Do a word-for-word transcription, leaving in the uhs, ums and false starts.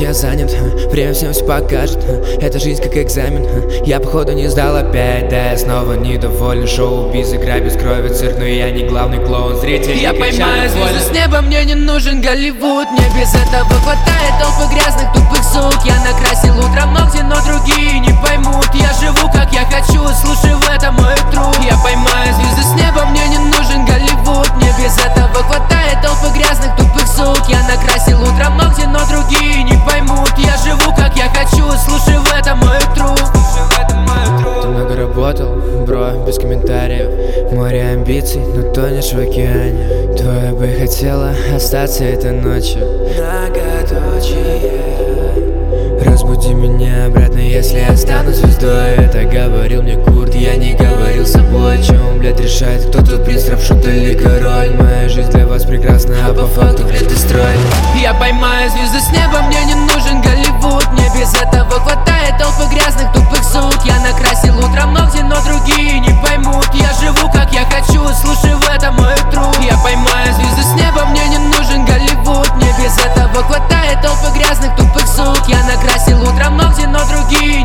я занят, время всем все покажет. Эта жизнь как экзамен, я походу не сдал опять. Да, я снова недоволен, шоу-биз, игра без крови, цирк, но я не главный клоун, зритель. Я поймаю звезды с неба, мне не нужен Голливуд. Мне без этого хватает толпы грязных тупых сук. Я накрасил утром ногти, но другие не поймут. Я живу как я хочу, слушай, в этом мой труд. Я поймаю звезды с неба, мне не нужен Голливуд. Мне без этого хватает толпы грязных тупых сук. Я накрасил утром ногти, но другие не поймут. Я живу как я хочу, слушай, в этом мой труд. Ты много работал, бро, без комментариев. Море амбиций, но тонешь в океане. Твоя бы хотела остаться этой ночью. Многоточие. Разбуди меня обратно, если я стану звездой. Это говорил мне Курт, я не говорил с собой. О чем, блядь, решает, кто тут принц, рэп-шут или король? Моя жизнь для вас прекрасна, а по факту, блядь, ты строй. Я поймаю звезды с неба, мне не нужен Голливуд. Мне без этого хватает толпы грязных тупых сук. Я накрасил утром ногти, но другие не поймут. Я живу как я хочу, слушай, в этом мой труд. Я поймаю звезды с неба, мне не нужен Голливуд. Мне без этого хватает толпы грязных тупых сук. Я накрасил утром ногти, но другие